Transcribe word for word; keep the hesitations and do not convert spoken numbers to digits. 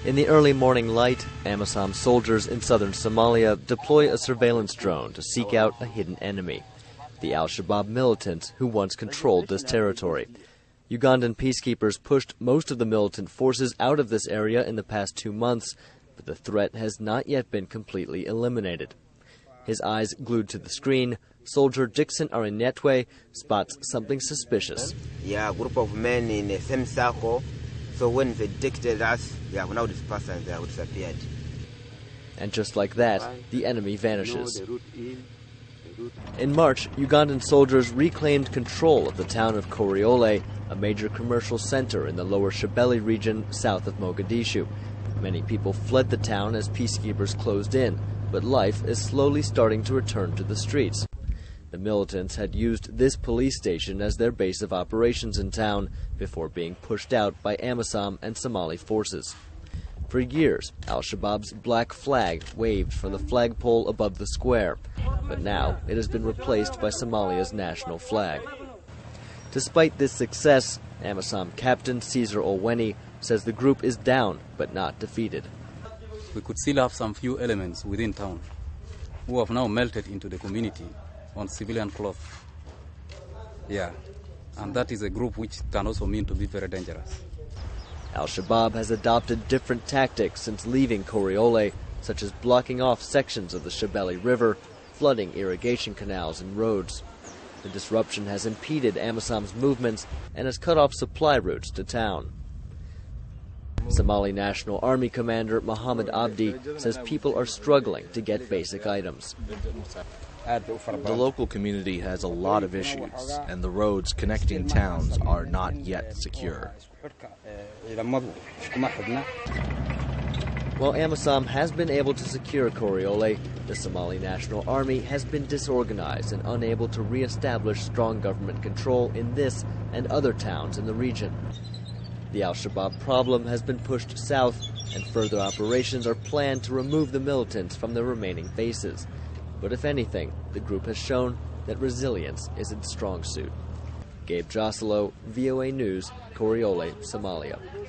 In the early morning light, AMISOM soldiers in southern Somalia deploy a surveillance drone to seek out a hidden enemy, the Al-Shabaab militants who once controlled this territory. Ugandan peacekeepers pushed most of the militant forces out of this area in the past two months, but the threat has not yet been completely eliminated. His eyes glued to the screen, soldier Dixon Arinetwe spots something suspicious. Yeah, a group of men in the same circle. So when they detected us, yeah, now this person they disappeared. And just like that, the enemy vanishes. In March, Ugandan soldiers reclaimed control of the town of Koriole, a major commercial center in the lower Shabelle region south of Mogadishu. Many people fled the town as peacekeepers closed in, but life is slowly starting to return to the streets. The militants had used this police station as their base of operations in town before being pushed out by AMISOM and Somali forces. For years, Al-Shabaab's black flag waved from the flagpole above the square, but now it has been replaced by Somalia's national flag. Despite this success, AMISOM captain Caesar Olweni says the group is down but not defeated. We could still have some few elements within town who have now melted into the community on civilian clothes. Yeah, and that is a group which can also mean to be very dangerous. Al-Shabaab has adopted different tactics since leaving Koriole, such as blocking off sections of the Shabelle River, flooding irrigation canals and roads. The disruption has impeded AMISOM's movements and has cut off supply routes to town. Somali National Army Commander Mohammed Abdi says people are struggling to get basic items. The local community has a lot of issues, and the roads connecting towns are not yet secure. While AMISOM has been able to secure Koriole, the Somali National Army has been disorganized and unable to re-establish strong government control in this and other towns in the region. The Al-Shabaab problem has been pushed south, and further operations are planned to remove the militants from their remaining bases. But if anything, the group has shown that resilience is its strong suit. Gabe Joselo, V O A News, Koriole, Somalia.